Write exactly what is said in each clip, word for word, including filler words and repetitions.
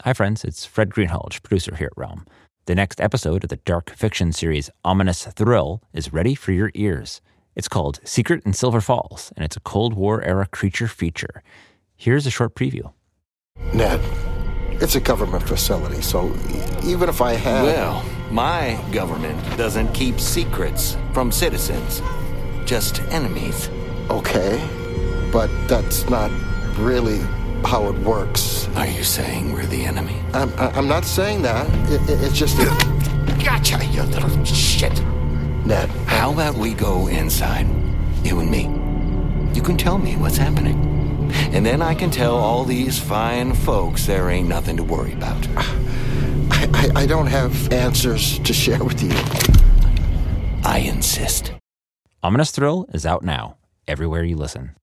Hi friends, it's Fred Greenhalgh, producer here at Realm. The next episode of the dark fiction series Ominous Thrill is ready for your ears. It's called Secret in Silver Falls, and it's a Cold War-era creature feature. Here's a short preview. Ned, it's a government facility, so even if I had... Well, my government doesn't keep secrets from citizens, just enemies. Okay, but that's not really how it works. Are you saying we're the enemy? I'm, I'm not saying that. It, it, it's just... That... Gotcha, you little shit. Ned. How about we go inside, you and me? You can tell me what's happening. And then I can tell all these fine folks there ain't nothing to worry about. I, I, I don't have answers to share with you. I insist. Ominous Thrill is out now, everywhere you listen.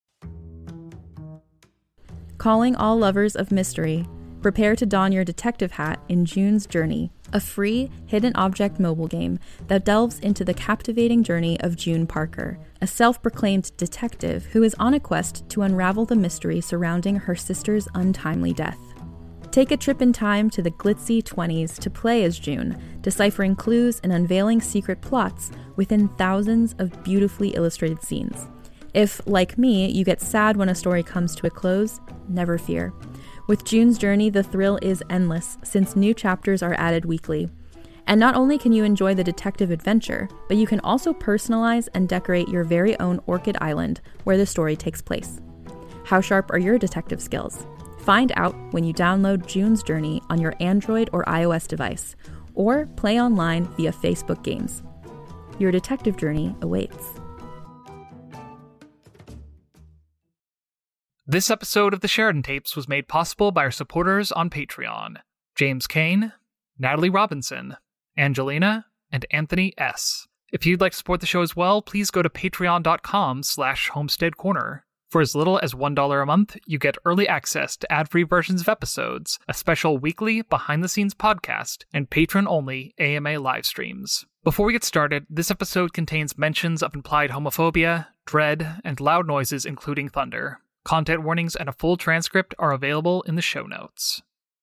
Calling all lovers of mystery, prepare to don your detective hat in June's Journey, a free hidden object mobile game that delves into the captivating journey of June Parker, a self-proclaimed detective who is on a quest to unravel the mystery surrounding her sister's untimely death. Take a trip in time to the glitzy twenties to play as June, deciphering clues and unveiling secret plots within thousands of beautifully illustrated scenes. If, like me, you get sad when a story comes to a close, never fear. With June's Journey, the thrill is endless, since new chapters are added weekly. And not only can you enjoy the detective adventure, but you can also personalize and decorate your very own Orchid Island, where the story takes place. How sharp are your detective skills? Find out when you download June's Journey on your Android or iOS device, or play online via Facebook Games. Your detective journey awaits. This episode of the Sheridan Tapes was made possible by our supporters on Patreon: James Kane, Natalie Robinson, Angelina, and Anthony S. If you'd like to support the show as well, please go to patreon.com slash homestead corner. For as little as one dollar a month, you get early access to ad-free versions of episodes, a special weekly behind-the-scenes podcast, and patron-only A M A live streams. Before we get started, this episode contains mentions of implied homophobia, dread, and loud noises including thunder. Content warnings and a full transcript are available in the show notes.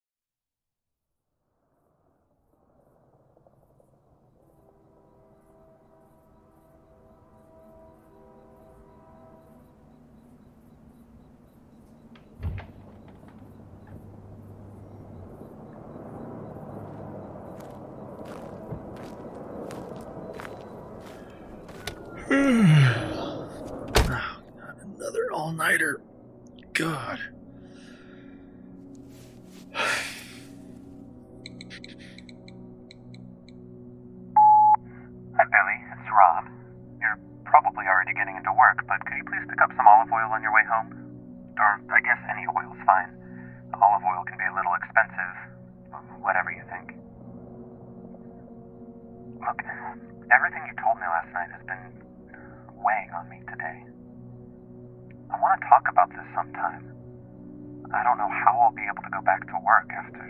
Another all-nighter. God. Hi, Billy. It's Rob. You're probably already getting into work, but could you please pick up some olive oil on your way home? Or, I guess any oil's fine. Olive oil can be a little expensive. Whatever you think. Look, everything you told me last night has been weighing on me today. I want to talk about this sometime. I don't know how I'll be able to go back to work after...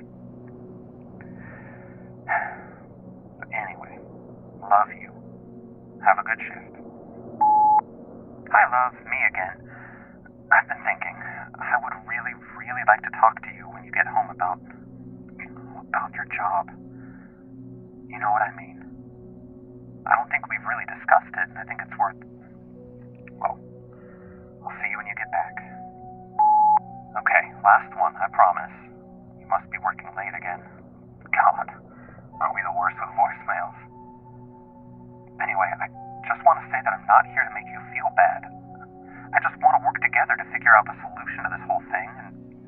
But anyway, love you. Have a good shift. Hi, love. Me again. I've been thinking, I would really, really like to talk to you when you get home about... about your job. You know what I mean? I don't think we've really discussed it, and I think it's worth... Well... I'll see you when you get back. Okay, last one, I promise. You must be working late again. God, aren't we the worst with voicemails? Anyway, I just want to say that I'm not here to make you feel bad. I just want to work together to figure out the solution to this whole thing, and...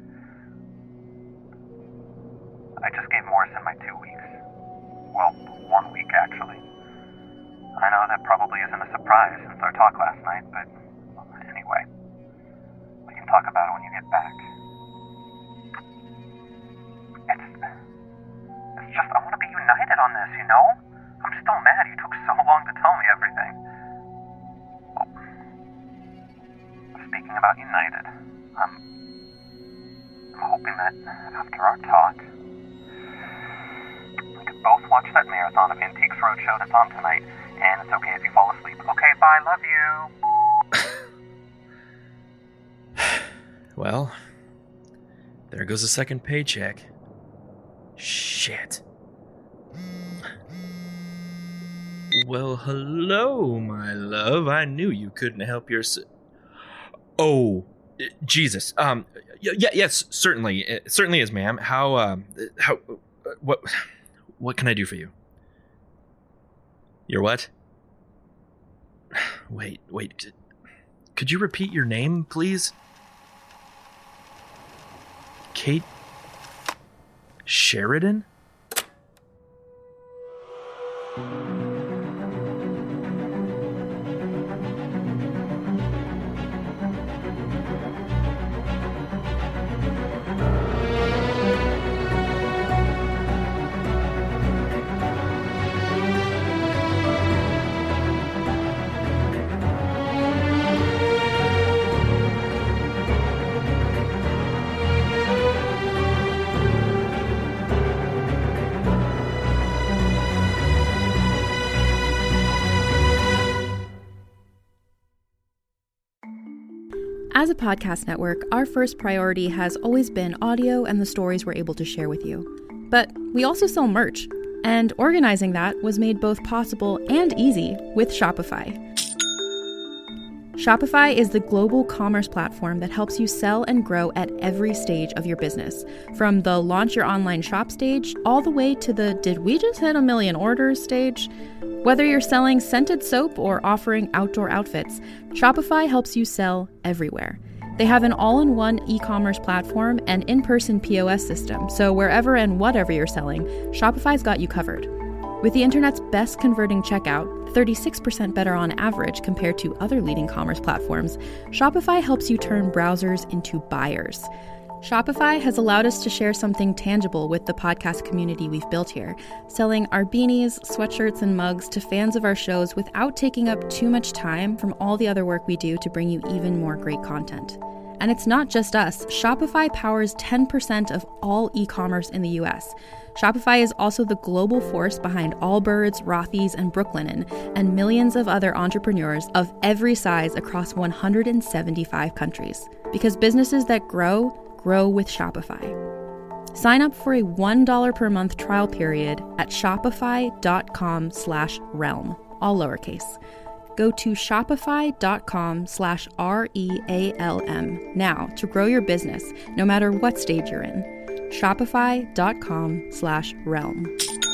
I just gave Morrison my two weeks. Well, one week, actually. I know that probably isn't a surprise since our talk last night, but... Anyway, we can talk about it when you get back. It's, it's just, I want to be united on this, you know? I'm still mad you took so long to tell me everything. Well, speaking about united, I'm, I'm hoping that after our talk, we could both watch that marathon of Antiques Roadshow that's on tonight, and it's okay if you fall asleep. Okay, bye, love you. Well, there goes a second paycheck. Shit. Well, hello, my love. I knew you couldn't help yourself. Oh, Jesus. Um, yeah, yes, certainly, it certainly is, ma'am. How, um, how, what, what can I do for you? Your what? Wait, wait. Could you repeat your name, please? Kate Sheridan? As a podcast network, our first priority has always been audio and the stories we're able to share with you. But we also sell merch, and organizing that was made both possible and easy with Shopify. Shopify is the global commerce platform that helps you sell and grow at every stage of your business, from the launch your online shop stage all the way to the did we just hit a million orders stage. Whether you're selling scented soap or offering outdoor outfits, Shopify helps you sell everywhere. They have an all-in-one e-commerce platform and in-person P O S system, so wherever and whatever you're selling, Shopify's got you covered. With the internet's best converting checkout, thirty-six percent better on average compared to other leading commerce platforms, Shopify helps you turn browsers into buyers. Shopify has allowed us to share something tangible with the podcast community we've built here, selling our beanies, sweatshirts, and mugs to fans of our shows without taking up too much time from all the other work we do to bring you even more great content. And it's not just us. Shopify powers ten percent of all e-commerce in the U S. Shopify is also the global force behind Allbirds, Rothy's, and Brooklinen, and millions of other entrepreneurs of every size across one hundred seventy-five countries. Because businesses that grow, grow with Shopify. Sign up for a one dollar per month trial period at shopify.com slash realm, all lowercase. Go to shopify.com slash R-E-A-L-M now to grow your business, no matter what stage you're in. Shopify.com slash realm.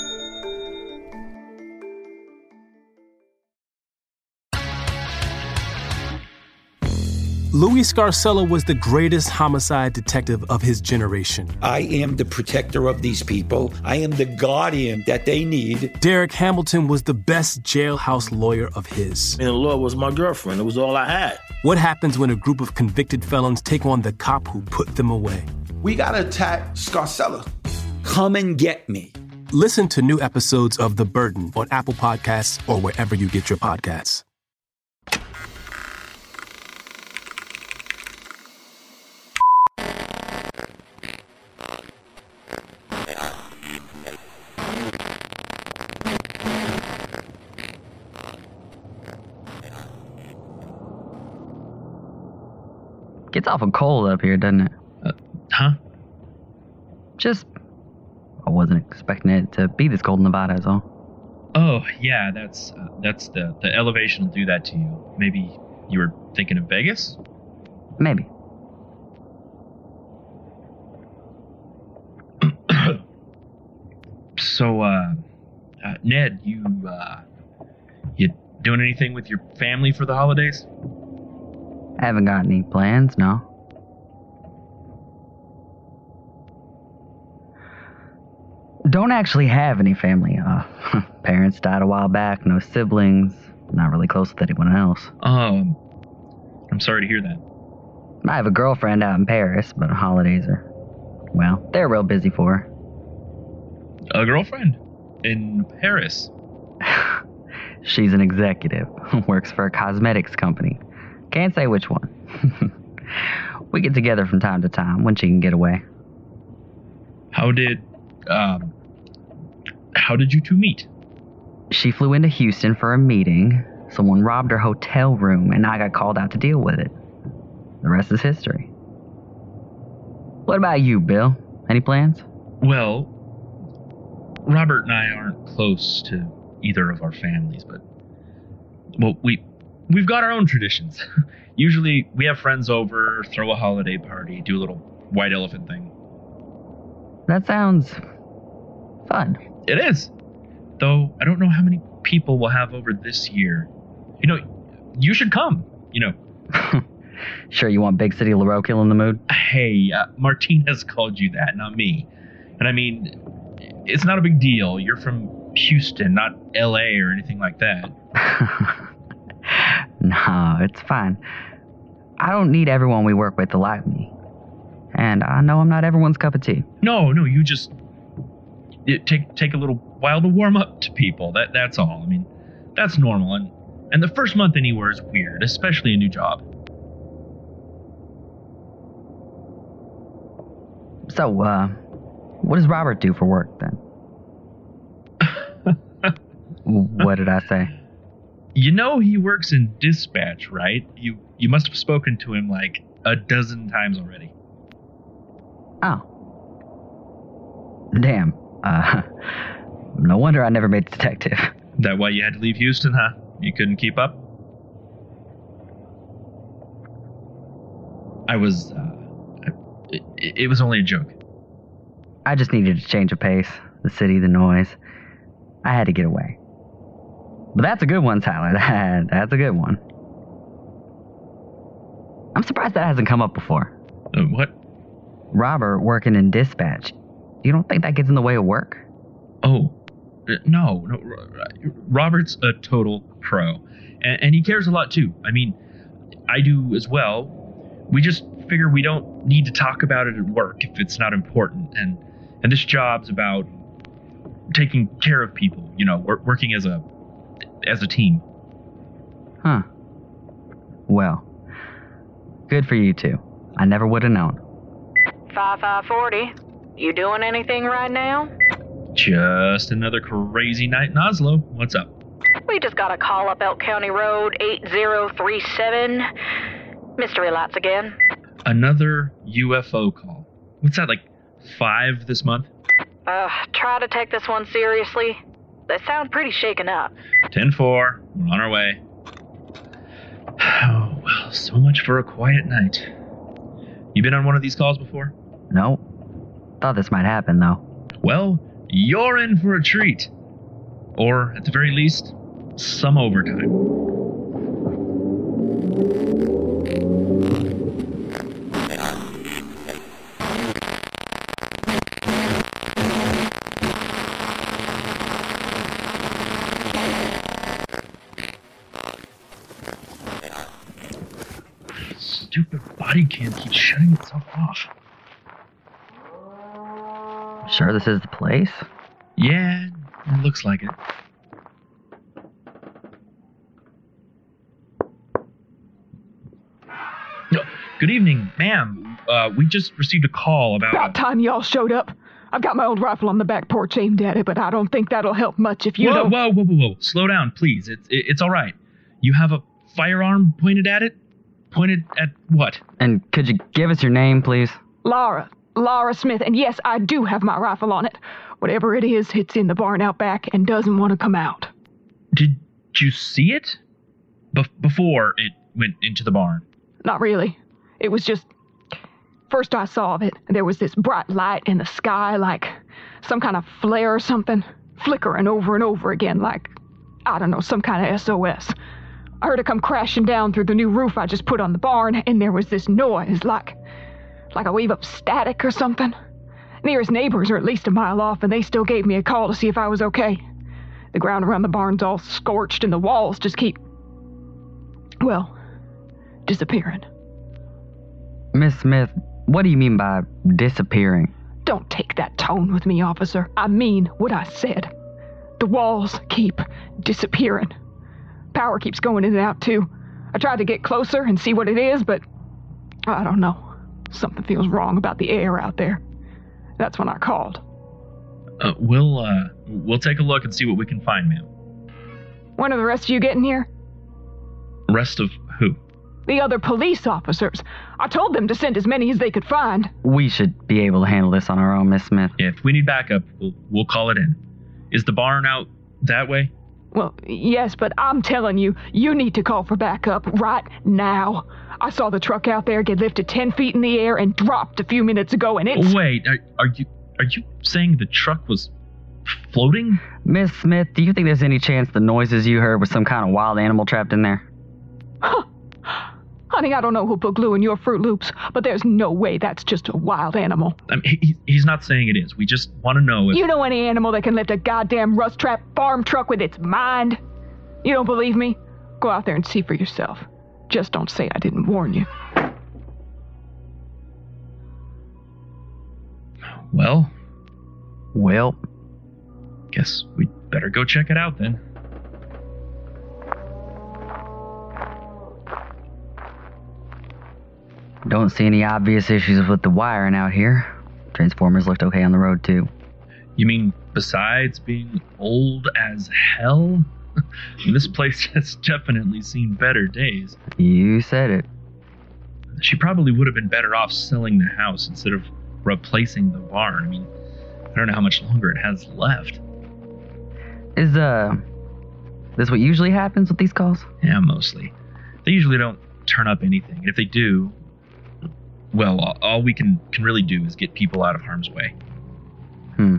Louis Scarcella was the greatest homicide detective of his generation. I am the protector of these people. I am the guardian that they need. Derek Hamilton was the best jailhouse lawyer of his. And the law was my girlfriend. It was all I had. What happens when a group of convicted felons take on the cop who put them away? We gotta attack Scarcella. Come and get me. Listen to new episodes of The Burden on Apple Podcasts or wherever you get your podcasts. Gets awful cold up here, doesn't it? Uh, huh? Just, I wasn't expecting it to be this cold in Nevada, is all. Oh, yeah, that's uh, that's the, the elevation will do that to you. Maybe you were thinking of Vegas? Maybe. So, uh, uh, Ned, you, uh, you doing anything with your family for the holidays? I haven't got any plans, no. Don't actually have any family. Uh, parents died a while back, no siblings, not really close with anyone else. Um, I'm sorry to hear that. I have a girlfriend out in Paris, but holidays are, well, they're real busy for her. A girlfriend? In Paris? She's an executive, works for a cosmetics company. Can't say which one. We get together from time to time when she can get away. How did, um, how did you two meet? She flew into Houston for a meeting. Someone robbed her hotel room, and I got called out to deal with it. The rest is history. What about you, Bill? Any plans? Well, Robert and I aren't close to either of our families, but well, we we've got our own traditions. Usually, we have friends over, throw a holiday party, do a little white elephant thing. That sounds fun. It is. Though I don't know how many people we'll have over this year. You know, you should come, you know. Sure you want Big City LaRoe in the mood? Hey, uh, Martinez called you that, not me. And I mean, it's not a big deal. You're from Houston, not L A or anything like that. No, it's fine. I don't need everyone we work with to like me. And I know I'm not everyone's cup of tea. No, no, you just it, take take a little while to warm up to people. That that's all. I mean, that's normal. And and the first month anywhere is weird, especially a new job. So, uh, what does Robert do for work then? What did I say? You know he works in dispatch, right? You you must have spoken to him like a dozen times already. Oh. Damn. Uh, no wonder I never made a detective. That why you had to leave Houston, huh? You couldn't keep up? I was, uh, it, it was only a joke. I just needed a change of pace. The city, the noise. I had to get away. But that's a good one, Tyler. That, that's a good one. I'm surprised that hasn't come up before. Uh, what? Robert working in dispatch. You don't think that gets in the way of work? Oh, uh, no. no. Robert's a total pro. And, and he cares a lot, too. I mean, I do as well. We just figure we don't need to talk about it at work if it's not important. And, and this job's about taking care of people, you know, working as a as a team. Huh. Well, good for you two. I never would have known. five five forty. You doing anything right now? Just another crazy night in Oslo. What's up? We just got a call up Elk County Road eight zero three seven. Mystery lights again. Another U F O call. What's that, like five this month? Uh, try to take this one seriously. They sound pretty shaken up. ten four. We're on our way. Oh, well, so much for a quiet night. You been on one of these calls before? No. Thought this might happen, though. Well, you're in for a treat. Or, at the very least, some overtime. Stupid body cam keeps shutting itself off. Sure this is the place? Yeah, it looks like it. No, good evening, ma'am. Uh, we just received a call about... About time y'all showed up. I've got my old rifle on the back porch aimed at it, but I don't think that'll help much if you whoa, don't... Whoa, whoa, whoa, whoa. Slow down, please. It's, it's all right. You have a firearm pointed at it? Pointed at what? And could you give us your name, please? Laura. Laura Smith. And yes, I do have my rifle on it. Whatever it is, it's in the barn out back and doesn't want to come out. Did you see it? Be- before it went into the barn? Not really. It was just... First I saw of it, and there was this bright light in the sky, like some kind of flare or something, flickering over and over again, like, I don't know, some kind of S O S. I heard it come crashing down through the new roof I just put on the barn, and there was this noise, like, like a wave of static or something. Nearest neighbors are at least a mile off, and they still gave me a call to see if I was okay. The ground around the barn's all scorched, and the walls just keep, well, disappearing. Miss Smith, what do you mean by disappearing? Don't take that tone with me, officer. I mean what I said. The walls keep disappearing. Power keeps going in and out, too. I tried to get closer and see what it is, but I don't know. Something feels wrong about the air out there. That's when I called. Uh, we'll, uh, we'll take a look and see what we can find, ma'am. When are the rest of you getting here? Rest of who? The other police officers. I told them to send as many as they could find. We should be able to handle this on our own, Miss Smith. Yeah, if we need backup, we'll, we'll call it in. Is the barn out that way? Well, yes, but I'm telling you, you need to call for backup right now. I saw the truck out there get lifted ten feet in the air and dropped a few minutes ago, and it's... Wait, are, are you are you saying the truck was floating? Miss Smith, do you think there's any chance the noises you heard was some kind of wild animal trapped in there? Huh. Honey, I don't know who put glue in your Fruit Loops, but there's no way that's just a wild animal. I mean, he, he's not saying it is. We just want to know if... You know any animal that can lift a goddamn rust-trap farm truck with its mind? You don't believe me? Go out there and see for yourself. Just don't say I didn't warn you. Well? Well? Guess we'd better go check it out then. Don't see any obvious issues with the wiring out here. Transformers looked okay on the road, too. You mean besides being old as hell? I mean, this place has definitely seen better days. You said it. She probably would have been better off selling the house instead of replacing the barn. I mean, I don't know how much longer it has left. Is, uh, this what usually happens with these calls? Yeah, mostly. They usually don't turn up anything. And if they do, well, all, all we can, can really do is get people out of harm's way. Hmm.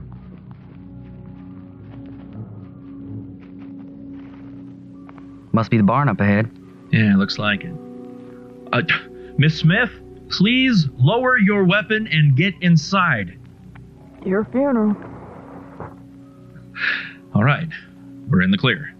Must be the barn up ahead. Yeah, looks like it. Uh, Miss Smith, please lower your weapon and get inside. Your funeral. All right, we're in the clear.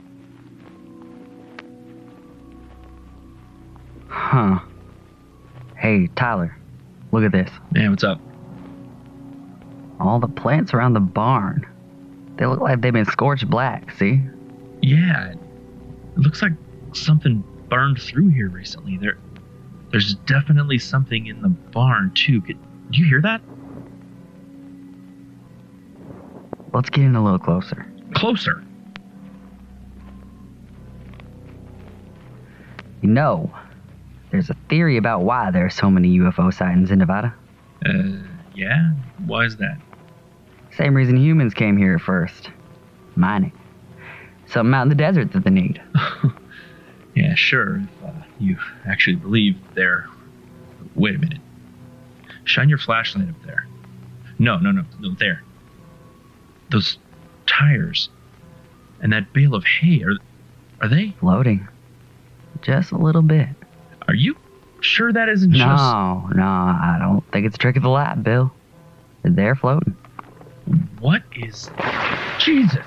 Huh. Hey, Tyler, look at this. Yeah, what's up? All the plants around the barn. They look like they've been scorched black, see? Yeah, it looks like something burned through here recently. There, There's definitely something in the barn, too. Could, do you hear that? Let's get in a little closer. Closer? You know, there's a theory about why there are so many U F O sightings in Nevada. Uh, yeah? Why is that? Same reason humans came here at first. Mining. Something out in the desert that they need. Yeah, sure, if uh, you actually believe there... Wait a minute. Shine your flashlight up there. No, no, no, no, there. Those tires and that bale of hay, are, are they? Floating. Just a little bit. Are you sure that isn't no, just... No, no, I don't think it's a trick of the light, Bill. They're floating. What is... Jesus!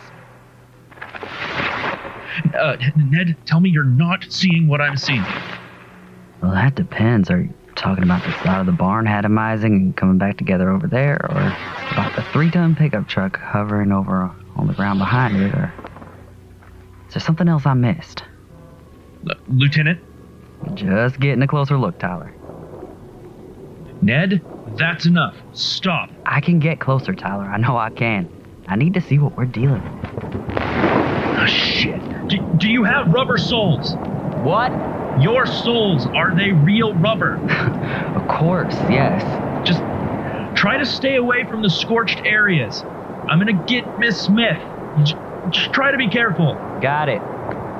Uh, Ned, tell me you're not seeing what I'm seeing. Well, that depends. Are you talking about the side of the barn atomizing and coming back together over there, or about the three-ton pickup truck hovering over on the ground behind it, or is there something else I missed? L- Lieutenant? Just getting a closer look, Tyler. Ned, that's enough. Stop. I can get closer, Tyler. I know I can. I need to see what we're dealing with. Oh, shit. Do, do you have rubber soles? What? Your soles, are they real rubber? Of course, yes. Just try to stay away from the scorched areas. I'm gonna get Miss Smith. Just, just try to be careful. Got it.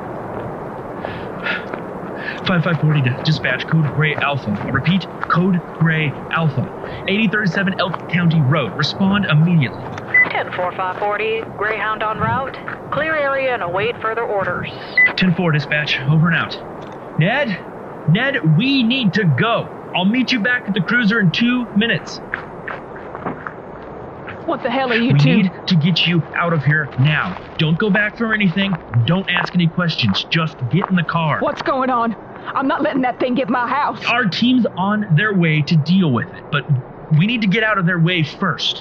fifty-five forty to dispatch, code Gray Alpha. I repeat, code Gray Alpha. eighty thirty-seven Elk County Road. Respond immediately. ten four five forty, Greyhound en route. Clear area and await further orders. ten four dispatch, over and out. Ned? Ned, we need to go. I'll meet you back at the cruiser in two minutes. What the hell are you we two? We need to get you out of here now. Don't go back for anything. Don't ask any questions. Just get in the car. What's going on? I'm not letting that thing get my house. Our team's on their way to deal with it, but we need to get out of their way first.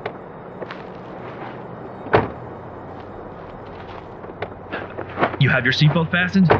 You have your seatbelt fastened?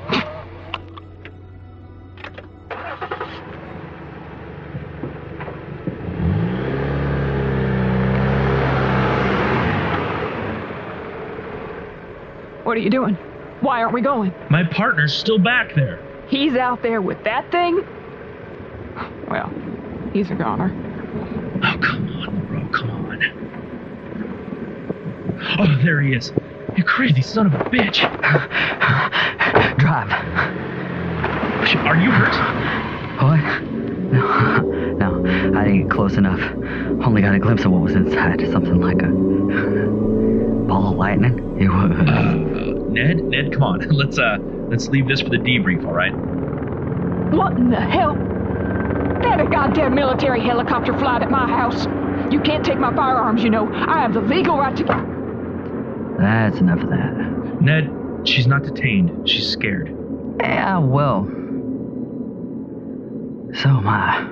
What are you doing? Why aren't we going? My partner's still back there. He's out there with that thing? Well, he's a goner. Oh, come on, bro, come on. Oh, there he is. You crazy son of a bitch. Drive. Are you hurt? What? No, no, I didn't get close enough. Only got a glimpse of what was inside. Something like a ball of lightning. It was. Uh, Ned, Ned, come on. Let's uh, let's leave this for the debrief, all right? What in the hell? They had a goddamn military helicopter flight at my house. You can't take my firearms, you know. I have the legal right to. That's enough of that. Ned, she's not detained. She's scared. Yeah, well. So am I.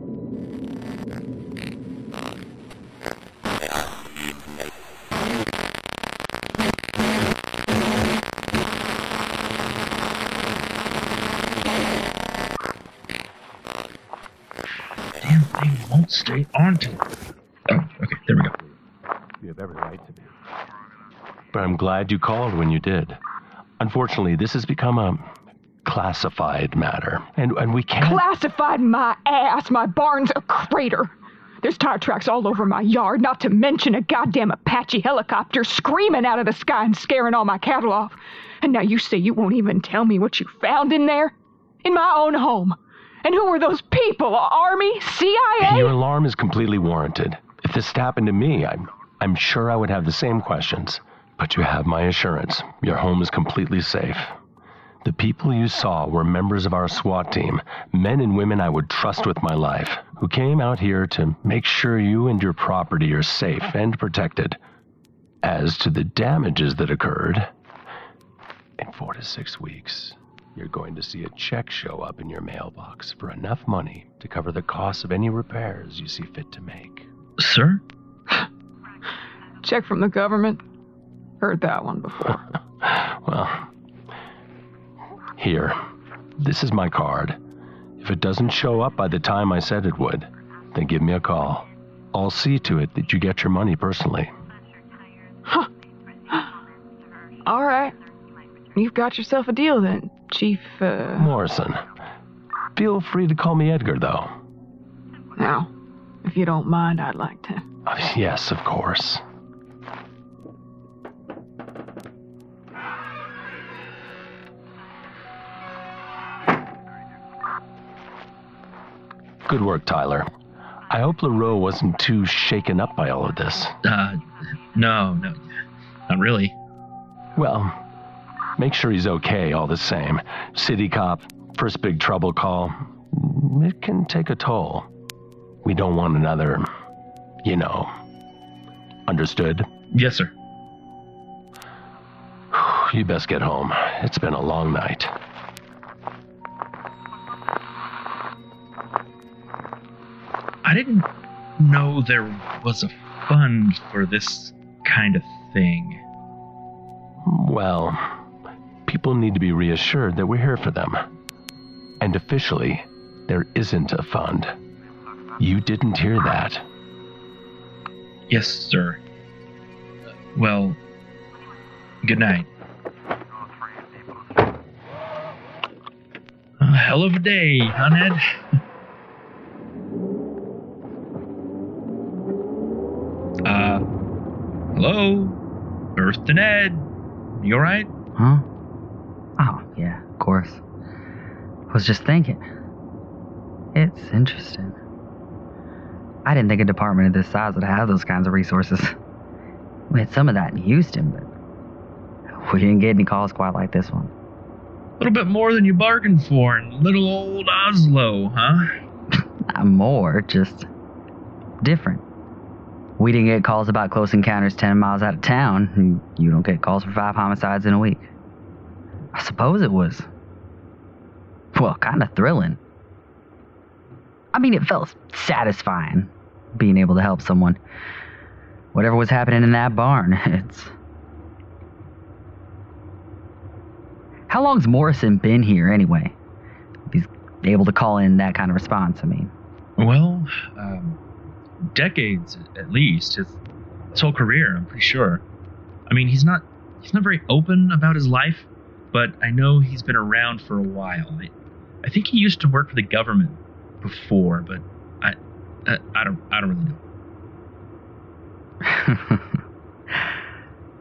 Damn thing won't stay on to it. Oh, okay, there we go. You have every right to be. But I'm glad you called when you did. Unfortunately, this has become a classified matter, and, and we can't... Classified my ass! My barn's a crater! There's tire tracks all over my yard, not to mention a goddamn Apache helicopter screaming out of the sky and scaring all my cattle off. And now you say you won't even tell me what you found in there? In my own home. And who were those people? Army? C I A? Your alarm is completely warranted. If this happened to me, I'm, I'm sure I would have the same questions. But you have my assurance. Your home is completely safe. The people you saw were members of our SWAT team, men and women I would trust with my life, who came out here to make sure you and your property are safe and protected. As to the damages that occurred, in four to six weeks, you're going to see a check show up in your mailbox for enough money to cover the cost of any repairs you see fit to make. Sir? Check from the government? Heard that one before. Well, here. This is my card. If it doesn't show up by the time I said it would, then give me a call. I'll see to it that you get your money personally. Huh. All right. You've got yourself a deal then, Chief, uh... Morrison. Feel free to call me Edgar, though. Now, if you don't mind, I'd like to... Uh, yes, of course. Good work, Tyler. I hope LaRue wasn't too shaken up by all of this. Uh, no, no, not really. Well, make sure he's okay all the same. City cop, first big trouble call. It can take a toll. We don't want another, you know. Understood? Yes, sir. You best get home. It's been a long night. I didn't know there was a fund for this kind of thing. Well, people need to be reassured that we're here for them. And officially, there isn't a fund. You didn't hear that. Yes, sir. Well, good night. A hell of a day, huh, Ned? Uh, hello? Earth to Ned. You alright? Huh? Oh, yeah, of course. Was just thinking. It's interesting. I didn't think a department of this size would have those kinds of resources. We had some of that in Houston, but we didn't get any calls quite like this one. A little bit more than you bargained for in little old Oslo, huh? Not more, just different. We didn't get calls about close encounters ten miles out of town, and you don't get calls for five homicides in a week. I suppose it was, well, kind of thrilling. I mean, it felt satisfying, being able to help someone. Whatever was happening in that barn, it's... How long's Morrison been here, anyway? He's able to call in that kind of response, I mean. Well, um... decades at least, his, his whole career, I'm pretty sure. I mean, he's not he's not very open about his life, but I know he's been around for a while. I, I think he used to work for the government before, but I I, I don't I don't really know.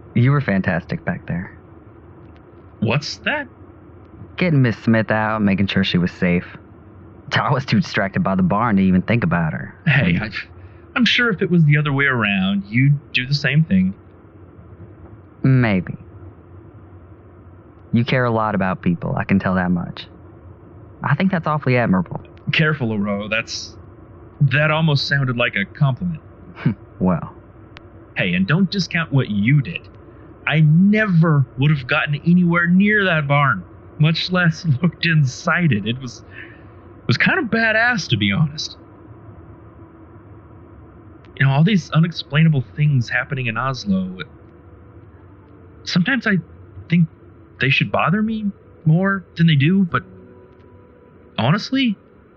You were fantastic back there. What's that? Getting Miss Smith out, making sure she was safe. I was too distracted by the barn to even think about her. Hey, I, I'm sure if it was the other way around, you'd do the same thing. Maybe. You care a lot about people, I can tell that much. I think that's awfully admirable. Careful, Aro. That's... That almost sounded like a compliment. Well. Hey, and don't discount what you did. I never would have gotten anywhere near that barn, much less looked inside it. It was... It was kind of badass, to be honest. You know, all these unexplainable things happening in Oslo. Sometimes I think they should bother me more than they do, but honestly,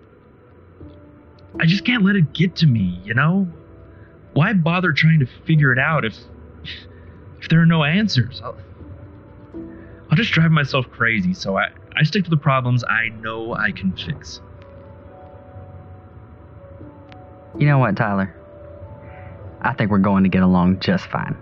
I just can't let it get to me, you know? Why bother trying to figure it out if if there are no answers? I'll, I'll just drive myself crazy, so I, I stick to the problems I know I can fix. You know what, Tyler? I think we're going to get along just fine.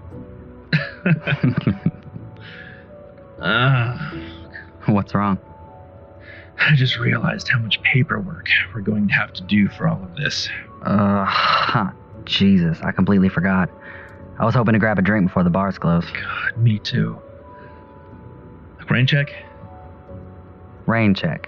uh, What's wrong? I just realized how much paperwork we're going to have to do for all of this. Uh, huh. Jesus, I completely forgot. I was hoping to grab a drink before the bars close. God, me too. Rain check? Rain check.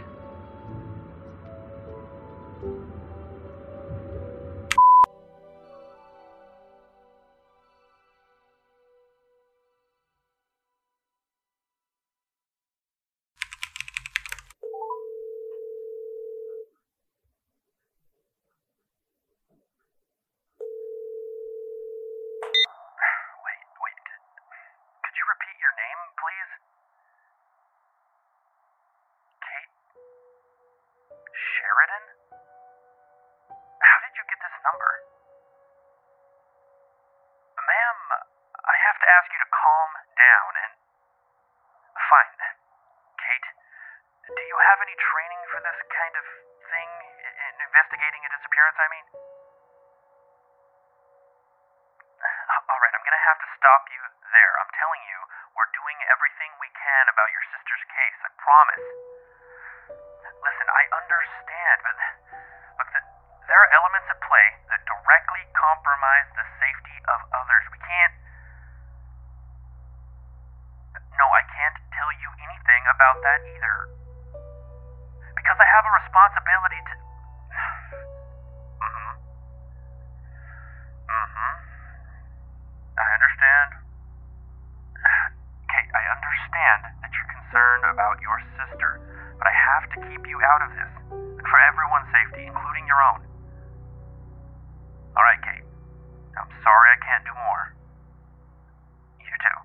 Sheridan? How did you get this number? Ma'am, I have to ask you to calm down and... Fine. Kate, do you have any training for this kind of thing? In investigating a disappearance, I mean? Alright, I'm gonna have to stop you there. I'm telling you, we're doing everything we can about your sister's case, I promise. Listen, I understand, but look, the, there are elements at play that directly compromise the safety of others. We can't... No, I can't tell you anything about that either. Because I have a responsibility to... mm-hmm. Mm-hmm. I understand. Kate, I understand that you're concerned about your sister, but I have to keep you out of this, for everyone's safety, including your own. All right, Kate. I'm sorry I can't do more. You too.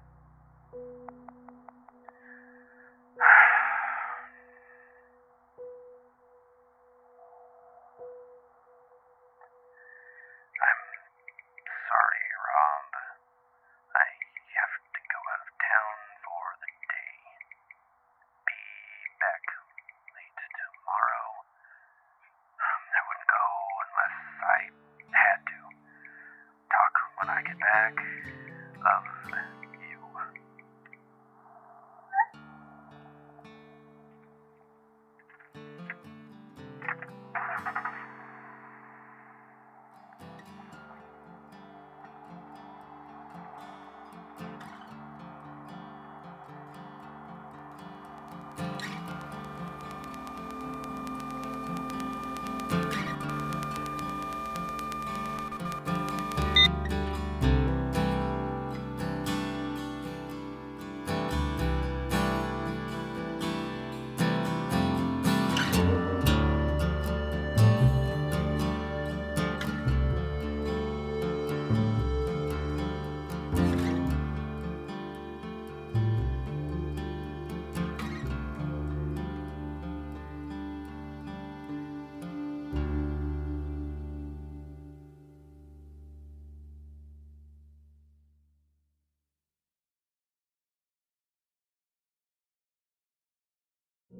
I'm sorry, Rob. I have to go out of town for the day. Be back late tomorrow. I wouldn't go unless I had to. Talk when I get back. Love you.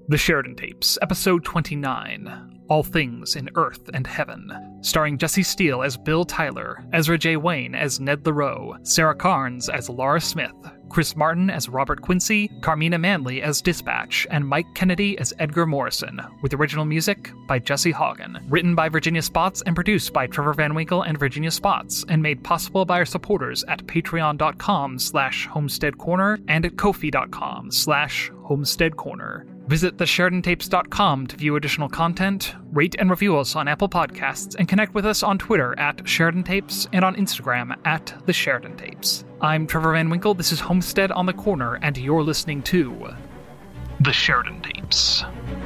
The Sheridan Tapes, Episode twenty-nine, All Things in Earth and Heaven, starring Jesse Steele as Bill Tyler, Ezra J. Wayne as Ned LaRoe, Sarah Carnes as Laura Smith, Chris Martin as Robert Quincy, Carmina Manley as Dispatch, and Mike Kennedy as Edgar Morrison, with original music by Jesse Hagen. Written by Virginia Spots and produced by Trevor Van Winkle and Virginia Spots, and made possible by our supporters at patreon.com slash homestead corner and at ko-fi.com slash homestead corner. Visit the sheridan tapes dot com to view additional content, rate and review us on Apple Podcasts, and connect with us on Twitter at Sheridan Tapes and on Instagram at The Sheridan Tapes. I'm Trevor Van Winkle, this is Homestead on the Corner, and you're listening to The Sheridan Tapes.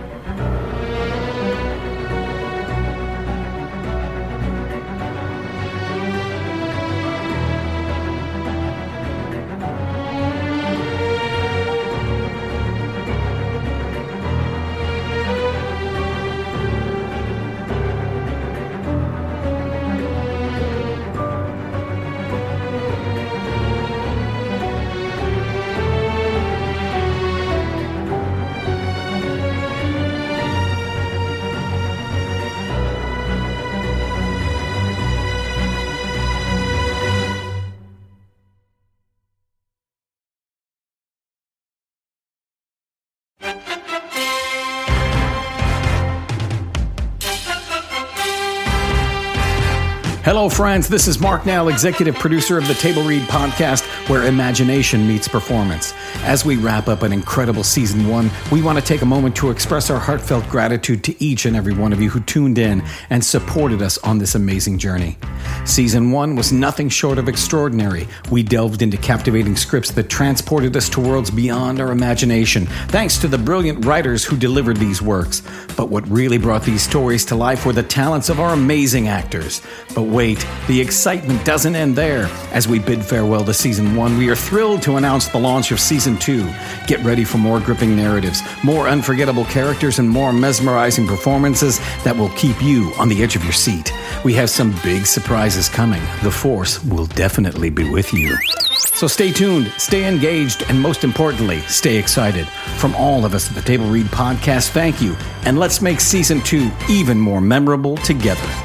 Hello, friends. This is Mark Nell, executive producer of the Table Read podcast, where imagination meets performance. As we wrap up an incredible season one, we want to take a moment to express our heartfelt gratitude to each and every one of you who tuned in and supported us on this amazing journey. Season one was nothing short of extraordinary. We delved into captivating scripts that transported us to worlds beyond our imagination, thanks to the brilliant writers who delivered these works. But what really brought these stories to life were the talents of our amazing actors. But wait, the excitement doesn't end there. As we bid farewell to Season one, we are thrilled to announce the launch of Season two. Get ready for more gripping narratives, more unforgettable characters, and more mesmerizing performances that will keep you on the edge of your seat. We have some big surprises coming. The Force will definitely be with you. So stay tuned, stay engaged, and most importantly, stay excited. From all of us at the Table Read podcast, thank you, and let's make Season two even more memorable together.